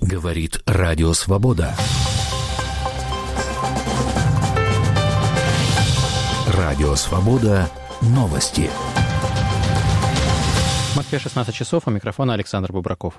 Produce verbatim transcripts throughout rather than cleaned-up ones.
Говорит Радио Свобода. Радио Свобода. Новости. В Москве шестнадцать часов, у микрофона Александр Бубраков.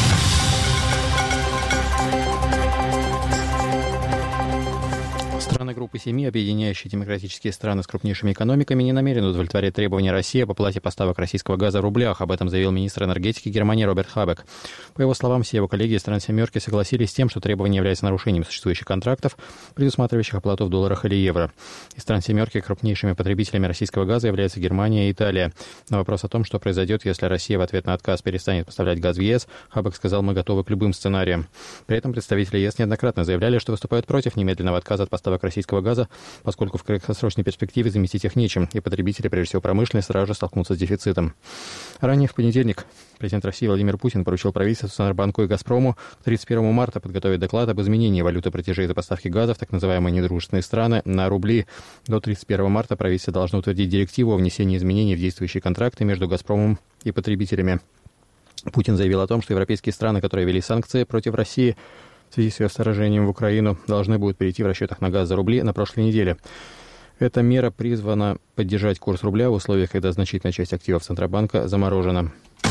Страны группы семи, объединяющие демократические страны с крупнейшими экономиками, не намерены удовлетворять требования России по плате поставок российского газа в рублях. Об этом заявил министр энергетики Германии Роберт Хабек. По его словам, все его коллеги из стран «семерки» согласились с тем, что требование является нарушением существующих контрактов, предусматривающих оплату в долларах или евро. Из стран «семерки» крупнейшими потребителями российского газа являются Германия и Италия. На вопрос о том, что произойдет, если Россия в ответ на отказ перестанет поставлять газ в ЕС, Хабек сказал: «Мы готовы к любым сценариям». При этом представители ЕС неоднократно заявляли, что выступают против немедленного отказа от поставок российского газа, поскольку в краткосрочной перспективе заместить их нечем, и потребители, прежде всего промышленность, сразу же столкнутся с дефицитом. Ранее в понедельник президент России Владимир Путин поручил правительству, Центрбанку и «Газпрому» к тридцать первому марта подготовить доклад об изменении валюты платежей за поставки газа в так называемые недружественные страны на рубли. До тридцать первого марта правительство должно утвердить директиву о внесении изменений в действующие контракты между «Газпромом» и потребителями. Путин заявил о том, что европейские страны, которые ввели санкции против России в связи с ее вторжением в Украину, должны будут перейти в расчетах на газ за рубли на прошлой неделе. Эта мера призвана поддержать курс рубля в условиях, когда значительная часть активов Центробанка заморожена.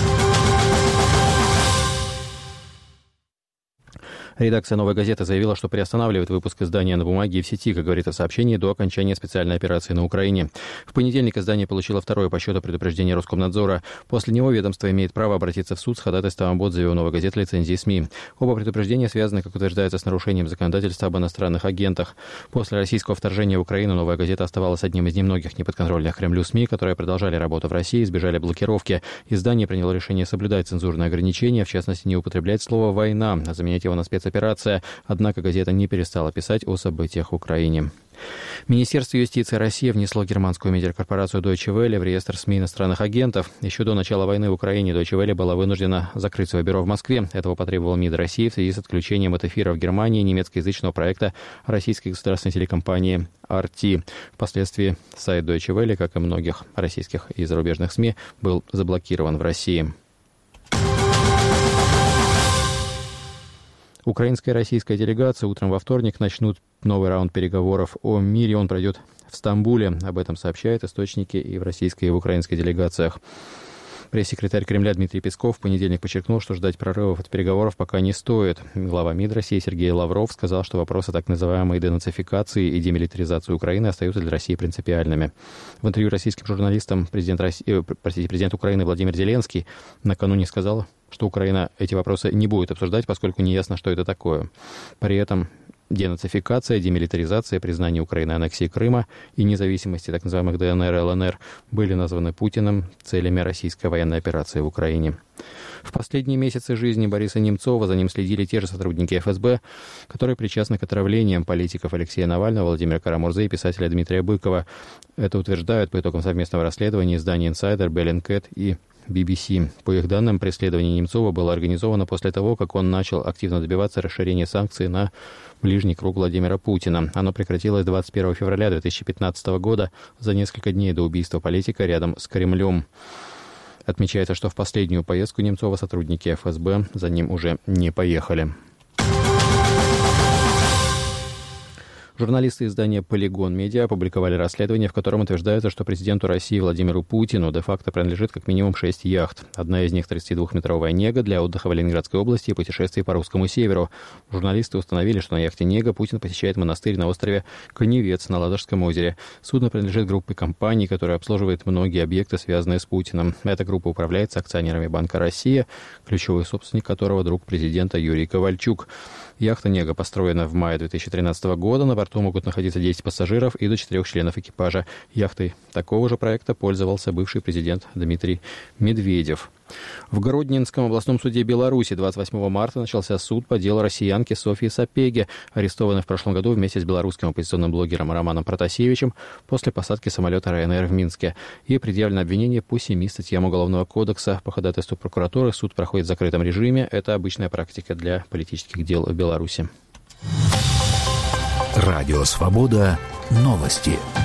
Редакция «Новой газеты» заявила, что приостанавливает выпуск издания на бумаге и в сети, как говорится в сообщении, до окончания специальной операции на Украине. В понедельник издание получило второе по счету предупреждение Роскомнадзора. После него ведомство имеет право обратиться в суд с ходатайством об отзыве у «Новой газеты» лицензии СМИ. Оба предупреждения связаны, как утверждается, с нарушением законодательства об иностранных агентах. После российского вторжения в Украину «Новая газета» оставалась одним из немногих неподконтрольных Кремлю СМИ, которые продолжали работу в России и избежали блокировки. Издание приняло решение соблюдать цензурные ограничения, в частности, не употреблять слово «война», а заменять его на «спецоперация». Однако газета не перестала писать о событиях в Украине. Министерство юстиции России внесло германскую медиакорпорацию Deutsche Welle в реестр СМИ иностранных агентов. Еще до начала войны в Украине Deutsche Welle была вынуждена закрыть свое бюро в Москве. Этого потребовал МИД России в связи с отключением от эфира в Германии немецкоязычного проекта российской государственной телекомпании ар ти. Впоследствии сайт Deutsche Welle, как и многих российских и зарубежных СМИ, был заблокирован в России. Украинская и российская делегация утром во вторник начнут новый раунд переговоров о мире. Он пройдет в Стамбуле. Об этом сообщают источники и в российской, и в украинской делегациях. Пресс-секретарь Кремля Дмитрий Песков в понедельник подчеркнул, что ждать прорывов от переговоров пока не стоит. Глава МИД России Сергей Лавров сказал, что вопросы так называемой денацификации и демилитаризации Украины остаются для России принципиальными. В интервью российским журналистам президент, России, простите, президент Украины Владимир Зеленский накануне сказал, что Украина эти вопросы не будет обсуждать, поскольку неясно, что это такое. При этом денацификация, демилитаризация, признание Украины аннексии Крыма и независимости так называемых дэ эн эр и эл эн эр были названы Путиным целями российской военной операции в Украине. В последние месяцы жизни Бориса Немцова за ним следили те же сотрудники эф эс бэ, которые причастны к отравлениям политиков Алексея Навального, Владимира Карамурзы и писателя Дмитрия Быкова. Это утверждают по итогам совместного расследования издания «Инсайдер», Bellingcat и би би си. По их данным, преследование Немцова было организовано после того, как он начал активно добиваться расширения санкций на ближний круг Владимира Путина. Оно прекратилось двадцать первого февраля две тысячи пятнадцатого года, за несколько дней до убийства политика рядом с Кремлем. Отмечается, что в последнюю поездку Немцова сотрудники эф эс бэ за ним уже не поехали. Журналисты издания «Полигон Медиа» опубликовали расследование, в котором утверждается, что президенту России Владимиру Путину де-факто принадлежит как минимум шесть яхт. Одна из них тридцатидвухметровая «Нега» для отдыха в Ленинградской области и путешествий по русскому северу. Журналисты установили, что на яхте «Нега» Путин посещает монастырь на острове Коневец на Ладожском озере. Судно принадлежит группе компаний, которая обслуживает многие объекты, связанные с Путиным. Эта группа управляется акционерами Банка России, ключевой собственник которого друг президента Юрий Ковальчук. Яхта «Нега» построена в мае две тысячи тринадцатого года. На борту могут находиться десять пассажиров и до четырех членов экипажа. Яхтой такого же проекта пользовался бывший президент Дмитрий Медведев. В Гродненском областном суде Беларуси двадцать восьмого марта начался суд по делу россиянки Софьи Сапеги, арестованной в прошлом году вместе с белорусским оппозиционным блогером Романом Протасевичем после посадки самолета эр эн эр в Минске. Ей предъявлено обвинение по семи статьям Уголовного кодекса. По ходатайству прокуратуры суд проходит в закрытом режиме. Это обычная практика для политических дел в Беларуси. Радио «Свобода». Новости.